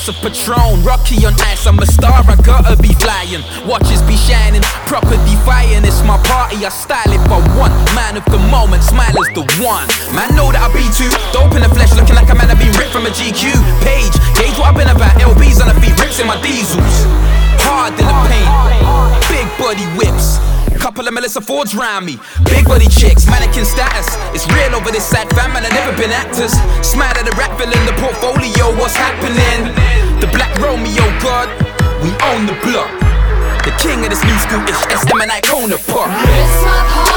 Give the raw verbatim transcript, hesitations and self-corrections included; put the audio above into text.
of Patron, Rocky on ice, I'm a star, I gotta be flying. Watches be shining, proper defying. It's my party, I style if I want. Man of the moment, smile is the one. Man know that I be too dope in the flesh, looking like a man I been ripped from a G Q page. Gauge what I've been about, L Bs on the feet, rips in my diesels. Hard in the paint, big body whips. Couple of Melissa Fords round me, big body chicks, mannequin status. It's real over this sad fam, man, I never been actors. Smile at the rap bill in the portfolio, what's happening? The Black Romeo God, we own the block. The king of this new school ish S M and Icona pop. It's my